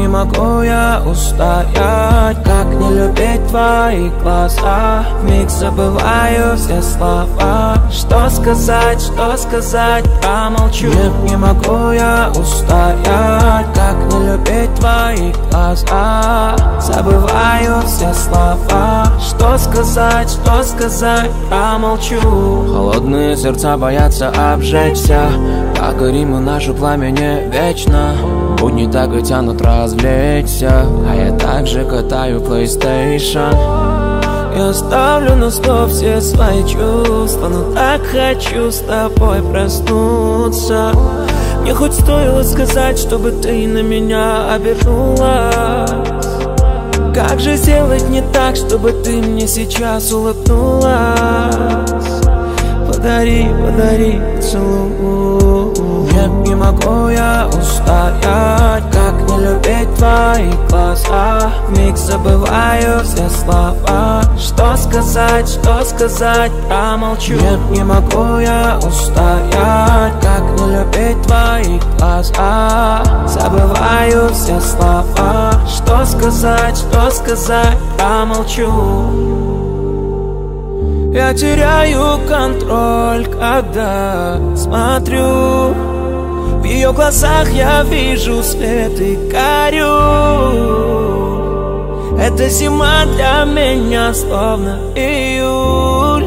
не могу я устоять, как не любить твои глаза. Вмиг забываю все слова. Что сказать, промолчу. Нет, не могу я устоять, как не любить твои глаза. Забываю все слова. Что сказать, промолчу. Холодные сердца боятся обжечься. Погорим, и наше пламя не вечно. Будни так и тянут развлечься, а я также катаю PlayStation. Я оставлю на стоп все свои чувства, но так хочу с тобой проснуться. Мне хоть стоило сказать, чтобы ты на меня обернулась. Как же сделать не так, чтобы ты мне сейчас улыбнулась? Подари поцелуй. Нет, не могу я устоять, как не любить твои глаза. Вмиг забываю все слова. Что сказать, промолчу. Нет, не могу я устоять, как не любить твои глаза. Забываю все слова. Что сказать, промолчу. Я теряю контроль, когда смотрю. В ее глазах я вижу свет и горю. Эта зима для меня словно июль.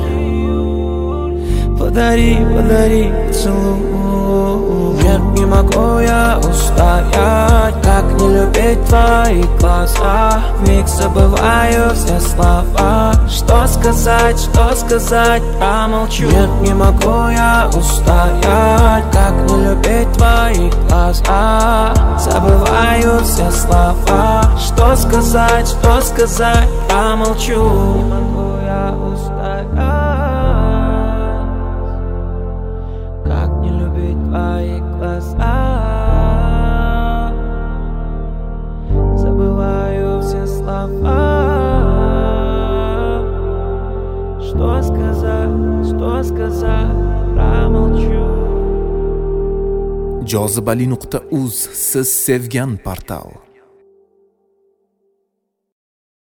Подари поцелуй. Нет, не могу я устоять, как не любить твои глаза. Вмиг забываю все слова. Что сказать, промолчу. Нет, не могу я устоять, как не любить твои глаза. Забываю все слова. Что сказать, промолчу. Не могу я устоять, как не любить твои глаза. Забываю все слова. Что сказать, промолчу. Jozibali.uz siz sevgan portal.